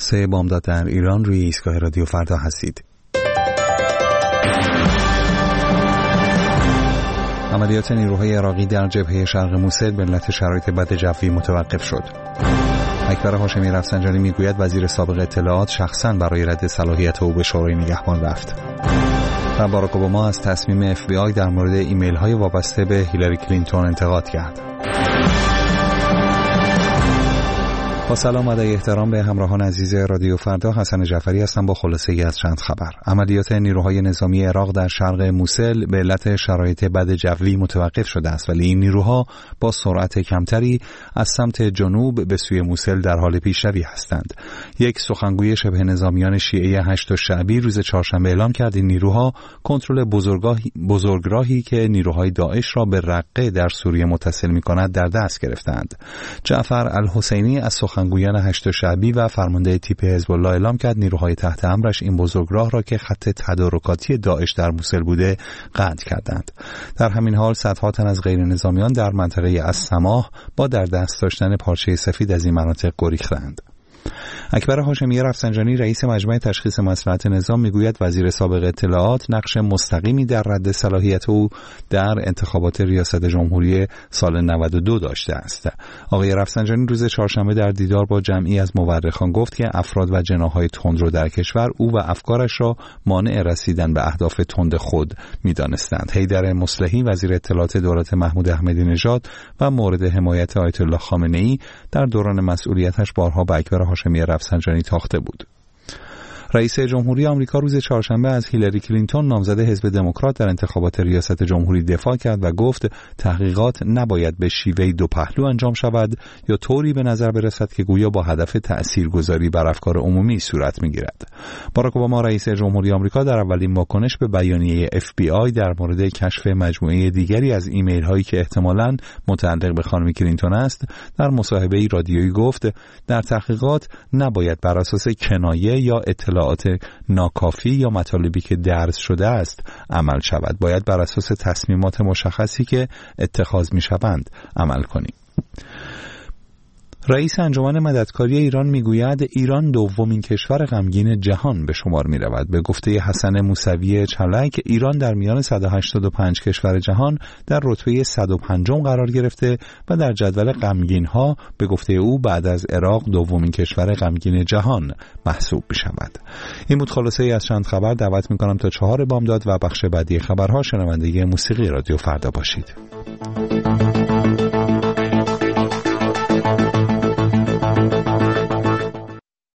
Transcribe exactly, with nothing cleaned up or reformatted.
سه بامداد در ایران روی ایستگاه رادیو فردا هستید. عملیات نیروهای عراقی در جبهه شرق موصل به علت شرایط بد جوی متوقف شد. اکبر هاشمی رفسنجانی میگوید وزیر سابق اطلاعات شخصاً برای رد صلاحیت او به شورای نگهبان رفت. و باراک اوباما از تصمیم اف بی آی در مورد ایمیل های وابسته به هیلاری کلینتون انتقاد کرد. با سلام و احترام به همراهان عزیز رادیو فردا، حسن جعفری هستم با خلاصه ای از چند خبر. عملیات نیروهای نظامی عراق در شرق موصل به علت شرایط بد جوی متوقف شده است، ولی این نیروها با سرعت کمتری از سمت جنوب به سوی موصل در حال پیشروی هستند. یک سخنگوی شبه نظامیان شیعه هشت شعبی روز چهارشنبه اعلام کرد این نیروها کنترل بزرگراهی که نیروهای داعش را به رقه در سوریه متصل می‌کند در دست گرفتند. جعفر الحسینی از سخنگویان هشت شعبی و فرمانده تیپ حزب الله اعلام کرد نیروهای تحت امرش این بزرگراه را که خط تدارکاتی داعش در موصل بوده قطع کردند. در همین حال صدها تن از غیر نظامیان در منطقه السماح با در دست داشتن پارچه سفید از این مناطق گریختند. اکبر هاشمی رفسنجانی رئیس مجمع تشخیص مصلحت نظام میگوید وزیر سابق اطلاعات نقش مستقیمی در رد صلاحیت او در انتخابات ریاست جمهوری سال نود و دو داشته است. آقای رفسنجانی روز چهارشنبه در دیدار با جمعی از مورخان گفت که افراد و جناح‌های تندرو در کشور او و افکارش را مانع رسیدن به اهداف تند خود می‌دانستند. حیدر مصلحی وزیر اطلاعات دولت محمود احمدی نژاد و مورد حمایت آیت الله خامنه‌ای در دوران مسئولیتش بارها به اکبر هاشمی رفسنجانی تاخته بود. رئیس جمهوری آمریکا روز چهارشنبه از هیلاری کلینتون نامزد حزب دموکرات در انتخابات ریاست جمهوری دفاع کرد و گفت تحقیقات نباید به شیوه دو پهلو انجام شود یا طوری به نظر برسد که گویا با هدف تأثیرگذاری بر افکار عمومی صورت میگیرد. باراک اوباما رئیس جمهوری آمریکا در اولین واکنش به بیانیه اف بی آی در مورد کشف مجموعه دیگری از ایمیل هایی که احتمالاً متعلق به خانم کلینتون است در مصاحبه رادیویی گفت در تحقیقات نباید بر اساس کنایه یا اطلاع ناکافی یا مطالبی که درس شده است عمل شود. باید بر اساس تصمیمات مشخصی که اتخاذ می شوند عمل کنیم. رئیس انجمن مددکاری ایران میگوید ایران دومین کشور غمگین جهان به شمار می رود. به گفته حسن موسوی چلک ایران در میان صد و هشتاد و پنج کشور جهان در رتبه صد و پنجم قرار گرفته و در جدول غمگین ها به گفته او بعد از عراق دومین کشور غمگین جهان محسوب می شود. این بود خلاصه ای از چند خبر. دعوت می کنم تا چهار بامداد و بخش بعدی خبرها شنونده موسیقی رادیو فردا باشید.